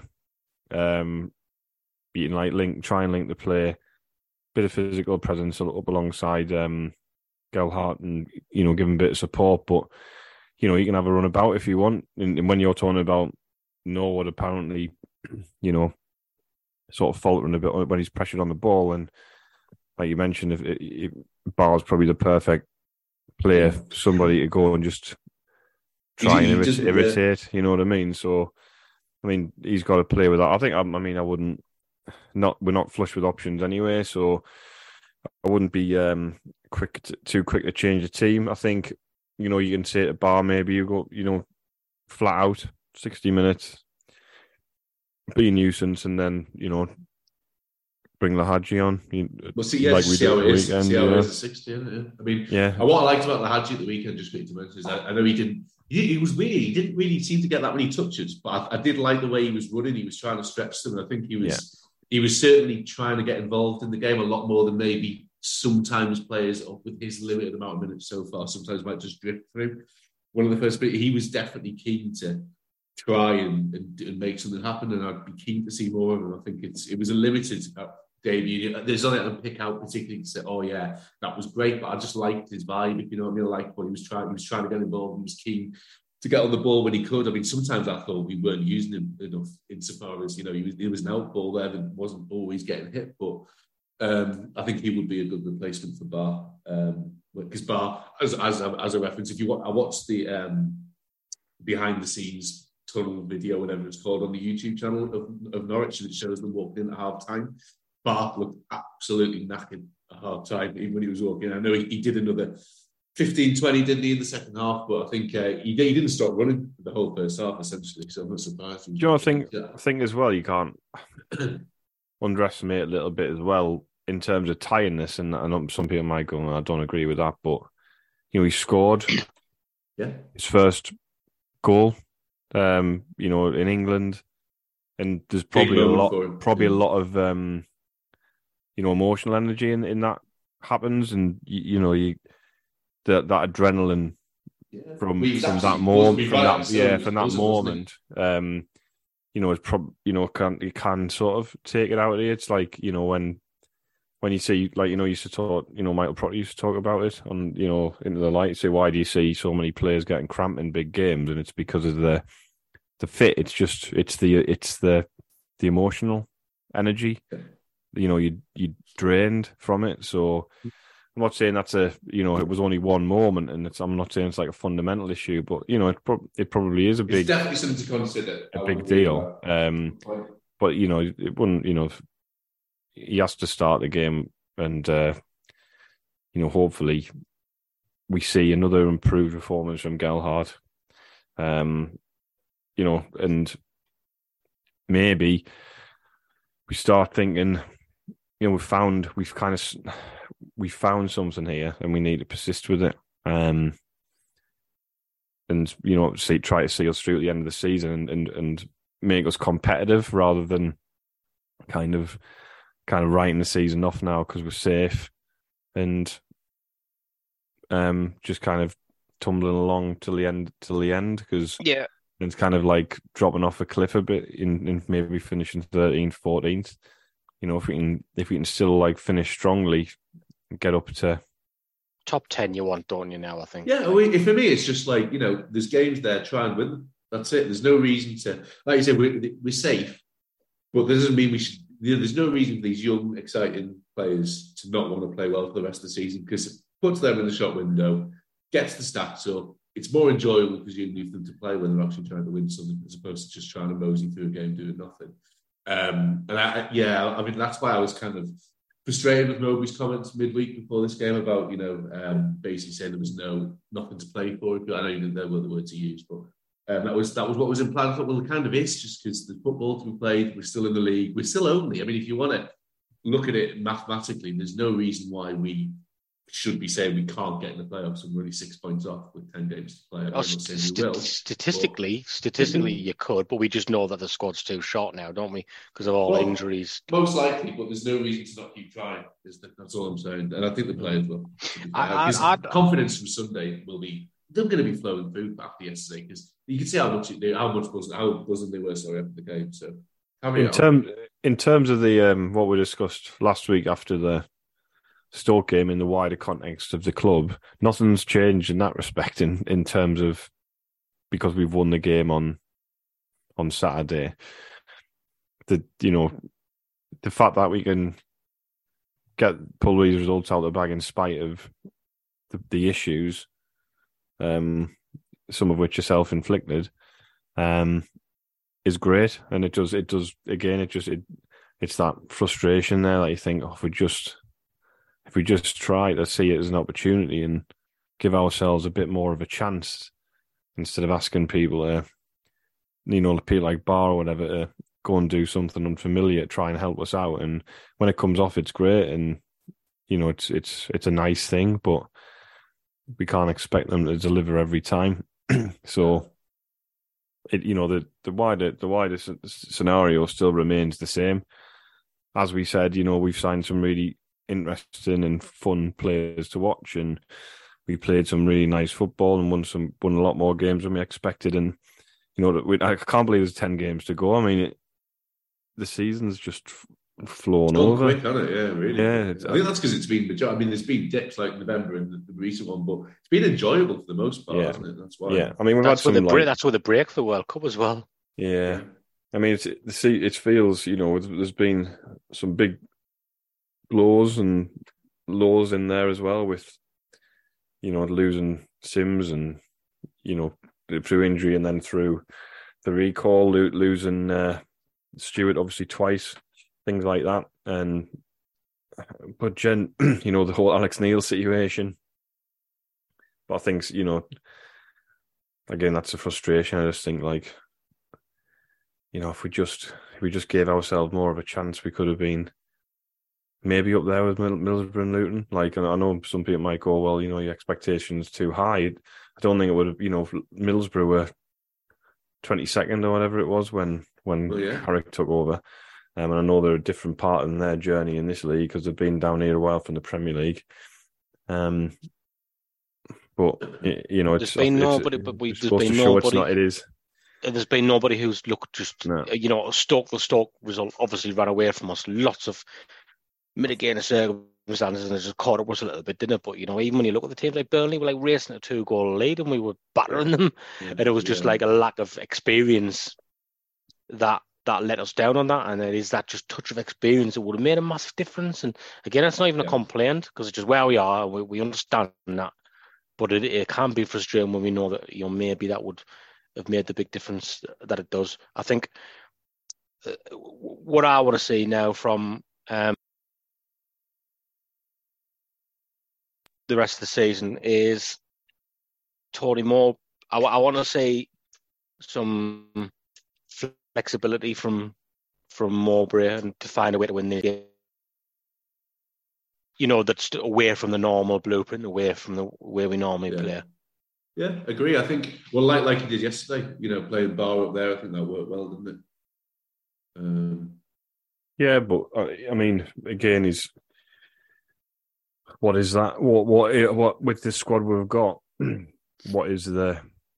You can try and link the play, bit of physical presence up alongside Gelhardt, and give him a bit of support. But you can have a run about if you want. And when you're talking about Norwood apparently, sort of faltering a bit when he's pressured on the ball, and like you mentioned, if Bar's probably the perfect player for somebody to go and just try and irritate. You know what I mean? So, I mean, he's got to play with that. I think. I wouldn't. We're not flush with options anyway, so I wouldn't be too quick to change the team. I think you can say to Bar, maybe you go flat out 60 minutes, be a nuisance, and then bring Lahaji on. We'll see. Yeah, see how it is. See how it is at 60. I mean, what I liked about Lahaji at the weekend, just quickly to mention, is I know he didn't. He was weird. He didn't really seem to get that many touches, but I did like the way he was running. He was trying to stretch them, and I think he was certainly trying to get involved in the game a lot more than maybe sometimes players with his limited amount of minutes so far sometimes might just drift through. One of the first, but he was definitely keen to try and make something happen, and I'd be keen to see more of him. I think it was a limited debut. There's nothing I can pick out particularly to say, oh yeah, that was great, but I just liked his vibe, if you know what I mean. I liked what he was trying to get involved. He was keen to get on the ball when he could. I mean, sometimes I thought we weren't using him enough insofar as, he was an out ball there that wasn't always getting hit, but I think he would be a good replacement for Bar. Because Bar, as a reference, I watched the behind the scenes tunnel video, whatever it's called, on the YouTube channel of Norwich, and it shows them walking in at half time. Bar looked absolutely knackered at half time, even when he was walking. I know he did another 15-20, didn't he, in the second half, but I think he didn't stop running the whole first half, essentially, so I'm not surprised. I think as well, you can't underestimate a little bit as well in terms of tiredness, and I know some people might go, I don't agree with that, but he scored his first goal in England, and there's probably a lot of emotional energy in that happens, and that adrenaline from that moment, from that moment, you can sort of take it out of you. It's like, when you see, like, used to talk, Michael Proctor used to talk about it on, Into the Light, say, why do you see so many players getting cramped in big games? And it's because of the fit. It's the emotional energy. You drained from it. So I'm not saying that's it was only one moment, and I'm not saying it's like a fundamental issue, but it probably is it's definitely something to consider, a big deal. But it wouldn't. He has to start the game, and hopefully we see another improved performance from Gelhardt. And maybe we start thinking, we found something here, and we need to persist with it. And try to see us through at the end of the season, and make us competitive rather than kind of writing the season off now because we're safe, and just kind of tumbling along till the end because it's kind of like dropping off a cliff a bit in maybe finishing 13th, 14th. If we can still like finish strongly, get up to top 10, you want, don't you, now? I think. Yeah, for me, it's just like, there's games there, try and win them. That's it. There's no reason to, like you said, we're safe, but that doesn't mean we should. There's no reason for these young, exciting players to not want to play well for the rest of the season, because it puts them in the shop window, gets the stats up. It's more enjoyable, presumably, for them to play when they're actually trying to win something, as opposed to just trying to mosey through a game doing nothing. That's why I was kind of frustrated with Mowbray's comments midweek before this game about, basically saying there was nothing to play for. I know you didn't know what the word to use, but that was what was implied. I thought, well, it kind of is, just because the football to be played, we're still in the league, we're still only. I mean, if you want to look at it mathematically, there's no reason why we should be saying we can't get in the playoffs and we're only 6 points off with 10 games to play. Statistically, you could, but we just know that the squad's too short now, don't we? Because of all injuries. Most likely, but there's no reason to not keep trying. That's all I'm saying. And I think the players will. Confidence from Sunday will be. They're going to be flowing through after yesterday, because you can see how buzzing they were after the game. So, in terms of the what we discussed last week after the Stoke game, in the wider context of the club, nothing's changed in that respect. In terms of, because we've won the game on Saturday, the fact that we can pull these results out of the bag in spite of the issues. Some of which are self-inflicted, is great, and it does again. It's that frustration there that you think, if we just try to see it as an opportunity and give ourselves a bit more of a chance, instead of asking people people like Bar or whatever to go and do something unfamiliar, try and help us out. And when it comes off, it's great, and it's a nice thing, but we can't expect them to deliver every time. So, the wider scenario still remains the same. As we said, we've signed some really interesting and fun players to watch, and we played some really nice football and won a lot more games than we expected. And I can't believe there's 10 games to go. I mean, the season's just flown over. Quick, hasn't it? Yeah, really. Yeah, I think that's because it's been. I mean, there's been dips like November and the recent one, but it's been enjoyable for the most part, hasn't it? That's why. Yeah, I mean, that's with the break for the World Cup as well. Yeah, I mean, it feels, there's been some big blows and lows in there as well, with losing Sims and through injury, and then through the recall, losing Stewart obviously twice. Things like that, but the whole Alex Neil situation. But I think, again, that's a frustration. I just think, if we just gave ourselves more of a chance, we could have been maybe up there with Middlesbrough and Luton. I know some people might go, well, your expectations too high. I don't think it would have. Middlesbrough were 22nd or whatever it was when Carrick took over. And I know they're a different part in their journey in this league because they've been down here a while from the Premier League. But it's been nobody, but it's supposed to show it's not. It is. There's been nobody who's looked Stoke. The Stoke result obviously ran away from us. Lots of mitigating circumstances, and it just caught up us a little bit, didn't it? But even when you look at the teams like Burnley, we're like racing a 2-goal lead, and we were battering them, and it was just like a lack of experience that let us down on that. And it is that just touch of experience that would have made a massive difference. And again, it's not even a complaint because it's just where we are. We understand that, but it can be frustrating when we know that maybe that would have made the big difference that it does. I think what I want to see now from the rest of the season is Tony Moore. I want to see some flexibility from Mowbray and to find a way to win the game. That's away from the normal blueprint, away from the way we normally play. Yeah, agree. I think, well, like he did yesterday, playing Bar up there, I think that worked well, didn't it? Yeah, but I mean, again, what is that? What with the squad we've got? What is the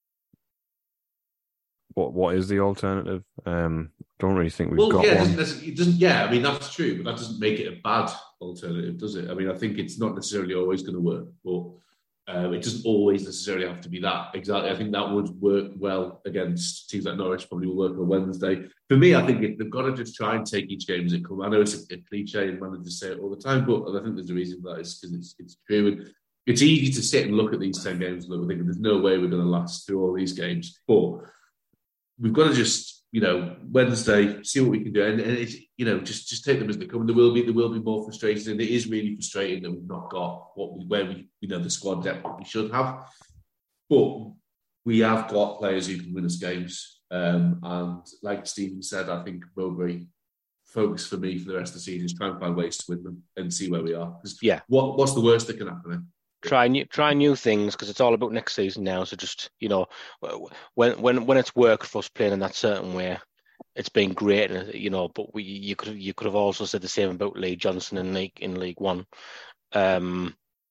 alternative? Don't really think we've got one. It doesn't. Yeah, I mean that's true, but that doesn't make it a bad alternative, does it? I mean, I think it's not necessarily always going to work, but it doesn't always necessarily have to be that. Exactly, I think that would work well against teams like Norwich. Probably will work on Wednesday. For me, I think they've got to just try and take each game as it comes. I know it's a cliche and managers say it all the time, but I think there's a reason for that. Is because it's true. And it's easy to sit and look at these 10 games and look and think there's no way we're going to last through all these games, but we've got to just, Wednesday, see what we can do, and it's, just take them as they come. There will be more frustration, and it is really frustrating that we've not got the squad depth that we should have. But we have got players who can win us games, and like Stephen said, I think Mowbray focus for me for the rest of the season is try and find ways to win them and see where we are. What's the worst that can happen then? Try new things because it's all about next season now. So just when it's worked for us playing in that certain way, it's been great. But you could have also said the same about Lee Johnson in League One, and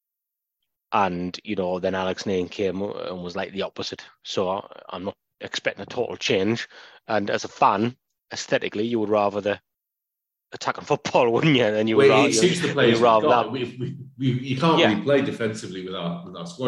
then Alex Nain came and was like the opposite. So I'm not expecting a total change. And as a fan, aesthetically, you would rather the attacking football, wouldn't you? And you it suits the players. You can't really play defensively with our squad.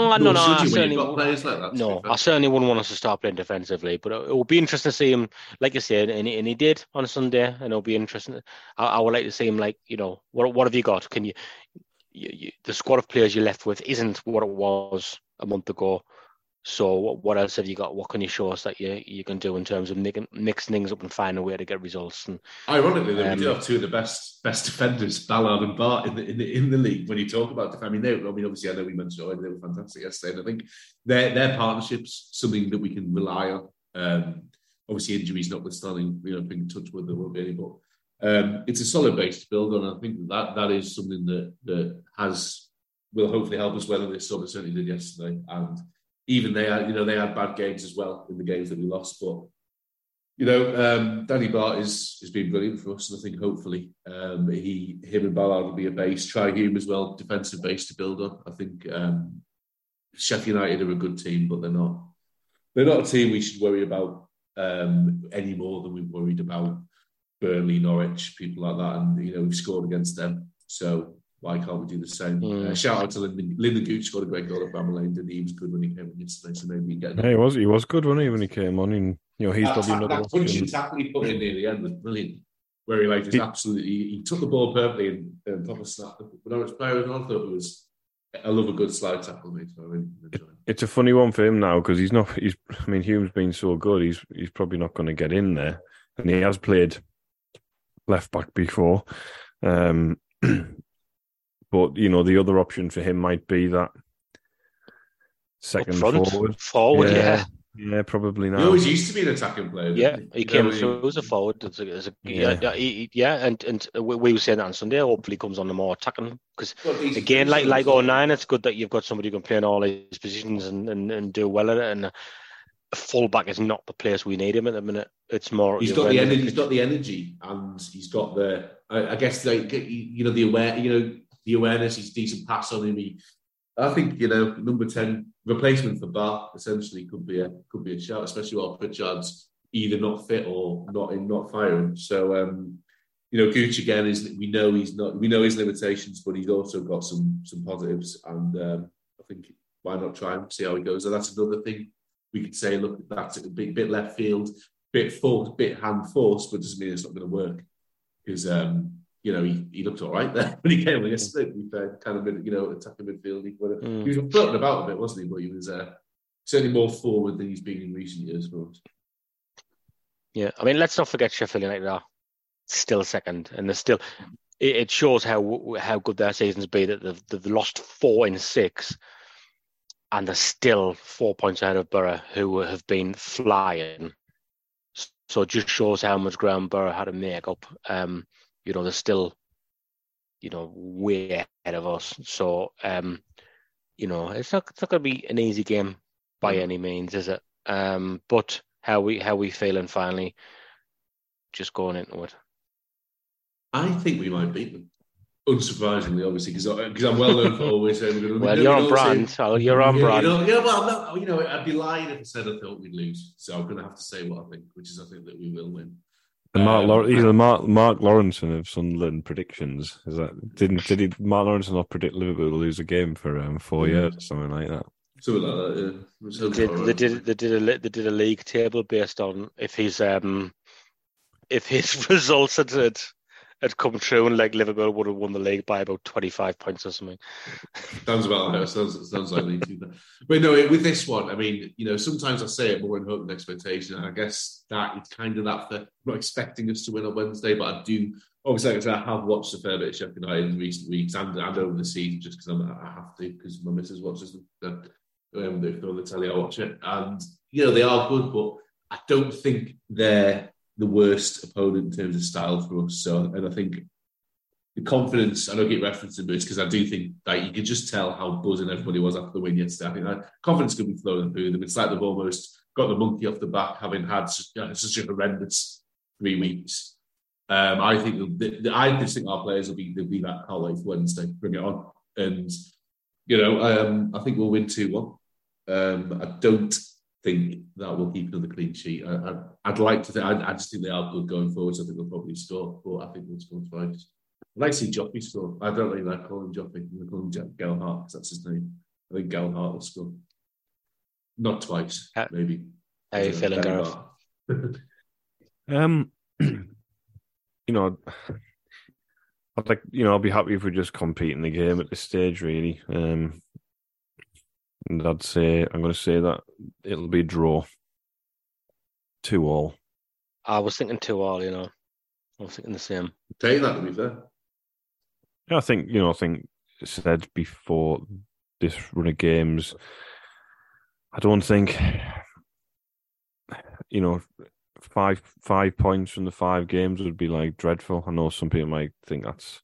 I certainly wouldn't want us to start playing defensively. But it will be interesting to see him, like you said, and he did on Sunday, and it'll be interesting. I would like to see him, what have you got? Can you the squad of players you're left with isn't what it was a month ago. So what else have you got? What can you show us that you can do in terms of mixing things up and finding a way to get results? And ironically, we do have two of the best defenders, Ballard and Bart, in the league. When you talk about obviously I know we mentioned already they were fantastic yesterday, and I think their partnerships something that we can rely on. Obviously, injuries notwithstanding, being touch wood, there won't be any, but it's a solid base to build on. I think that is something that will hopefully help us weather this storm. It certainly did yesterday, and even they had bad games as well in the games that we lost. But Danny Bart has been brilliant for us, and I think hopefully him and Ballard will be a base. Try Hume as well, defensive base to build on. I think Sheffield United are a good team, but they're not a team we should worry about any more than we've worried about Burnley, Norwich, people like that, and we've scored against them. So why can't we do the same? Shout out to Lyndon Gooch, scored a great goal at Bramall Lane. He was good when he came in yesterday, so maybe he get. Yeah, he was good, wasn't he, when he came on? And he's probably another that punching tackle he put in near the end was brilliant. Where he took the ball perfectly and proper snapped the Norwich player, and I thought it was. I love a good slide tackle, mate. So I really enjoy it. It's a funny one for him now because Hume's been so good. He's probably not going to get in there, and he has played left back before. But the other option for him might be that second forward. Yeah, probably now. He always used to be an attacking player. Yeah, he came through as a forward. And we were saying that on Sunday. Hopefully, he comes on the more attacking because again, like 09, it's good that you've got somebody who can play in all these positions and do well at it. And fullback is not the place we need him at the minute. It's more he's got the energy. He's got the energy, and he's got the. I guess the awareness. He's decent pass on him. I think number 10 replacement for Bar essentially could be a shout, especially while Pritchard's either not fit or not firing. So Gooch again we know his limitations, but he's also got some positives, and I think why not try and see how he goes. And that's another thing we could say. Look, that's a bit left field, bit hand force, but doesn't mean it's not going to work because he looked all right there when he came on yesterday. To be fair, kind of attacking midfield. He was floating about a bit, wasn't he? But he was certainly more forward than he's been in recent years for us. Yeah, I mean, let's not forget Sheffield United are still second, and they're still. It shows how good their season's been that they've lost 4 in 6, and they're still 4 points ahead of Borough, who have been flying. So it just shows how much ground Borough had to make up. They're still, way ahead of us. So, it's not going to be an easy game by any means, is it? But how we feeling finally, just going into it? I think we might beat them. Unsurprisingly, obviously, because I'm well known for always saying we're going to. Well, you're on brand. You're on brand. I'd be lying if I said I thought we'd lose. So I'm going to have to say what I think, which is I think that we will win. And Mark Lawrenson of Sunderland predictions. Is that did Mark Lawrenson not predict Liverpool to lose a game for 4 years or something like that? Something like that. Yeah. They did a league table based on if his results had come true, and like Liverpool would have won the league by about 25 points or something. Sounds about right. Sounds like they do that. But no, with this one, I mean, sometimes I say it more in hope than expectation. And I guess that it's kind of that for not expecting us to win on Wednesday, but I do. Obviously, I have watched a fair bit of Sheffield United in recent weeks and over the season, just because I have to, because my missus watches them. They throw the telly, I watch it, and they are good, but I don't think they're the worst opponent in terms of style for us. So, and I think the confidence, I don't get referenced in, but it's because I do think that you could just tell how buzzing everybody was after the win yesterday. I think that confidence could be flowing through them. It's like they've almost got the monkey off the back, having had such a horrendous 3 weeks. I think I just think our players will be that can't wait for Wednesday. Bring it on, and I think we'll win 2-1. I don't think that will keep another clean sheet. I'd like to think. I just think they are good going forward. So I think they'll probably score, but I think we'll score twice. I'd like to see Joffrey score. I don't really like calling Joffrey. I'm calling Gelhardt because that's his name. I think Gelhardt will score. Not twice, maybe. How are you feeling, Gareth? I'll be happy if we just compete in the game at this stage, really. And I'm going to say that it'll be a draw. 2-2. I was thinking 2-2, I was thinking the same. Take that, to be fair. Yeah, I think said before this run of games, I don't think, 5 points from the 5 games would be like dreadful. I know some people might think that's,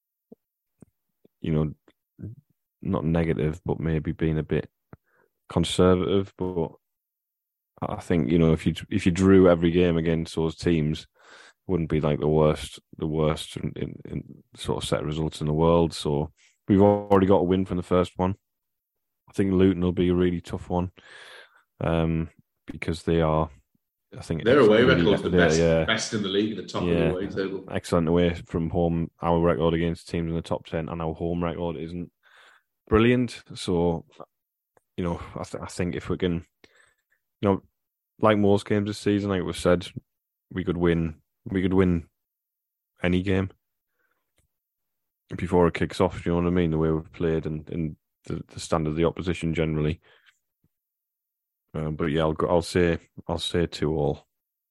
not negative, but maybe being a bit conservative. But I think if you drew every game against those teams, it wouldn't be like the worst in sort of set of results in the world. So we've already got a win from the first one. I think Luton will be a really tough one because they are. I think their away record's the best in the league, at the top of the away table. Excellent away from home. Our record against teams in the top 10 and our home record isn't brilliant. So, I think if we can, like most games this season, like it was said, we could win any game before it kicks off. You know what I mean? The way we've played and the standard of the opposition generally. But yeah, I'll say 2-2.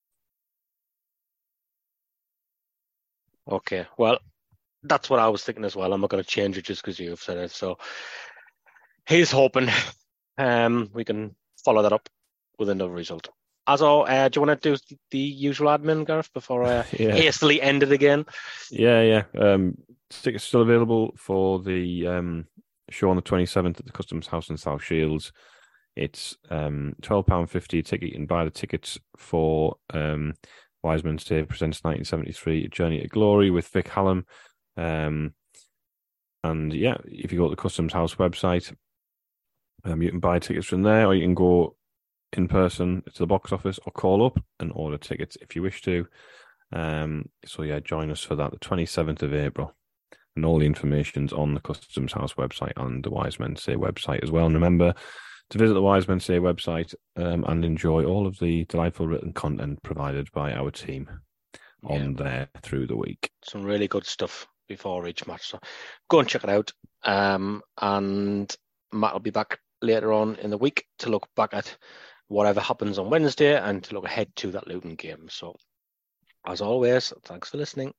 Okay, well, that's what I was thinking as well. I'm not going to change it just because you've said it. So he's hoping we can follow that up with another result. Also, do you want to do the usual admin, Gareth, before I hastily end it again? Yeah. Tickets still available for the show on the 27th at the Customs House in South Shields. It's £12.50 a ticket. You can buy the tickets for Wiseman's Day Presents 1973, A Journey to Glory with Vic Hallam. And yeah, if you go to the Customs House website, you can buy tickets from there, or you can go in person to the box office or call up and order tickets if you wish to. So yeah, join us for that, the 27th of April. And all the information's on the Customs House website and the Wise Men Say website as well. And remember to visit the Wise Men Say website and enjoy all of the delightful written content provided by our team on there through the week. Some really good stuff before each match. So go and check it out. And Matt will be back later on in the week to look back at whatever happens on Wednesday and to look ahead to that Luton game. So as always, thanks for listening.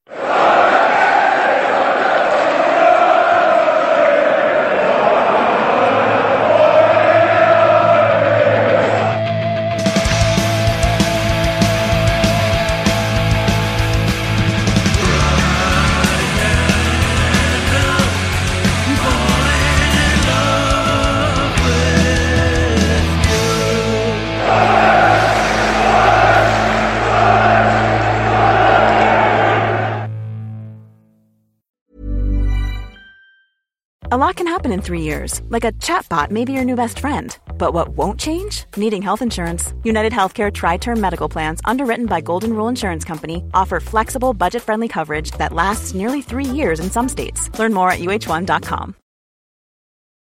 A lot can happen in 3 years, like a chatbot may be your new best friend. But what won't change? Needing health insurance. United Healthcare Tri-Term Medical Plans, underwritten by Golden Rule Insurance Company, offer flexible, budget-friendly coverage that lasts nearly 3 years in some states. Learn more at UH1.com.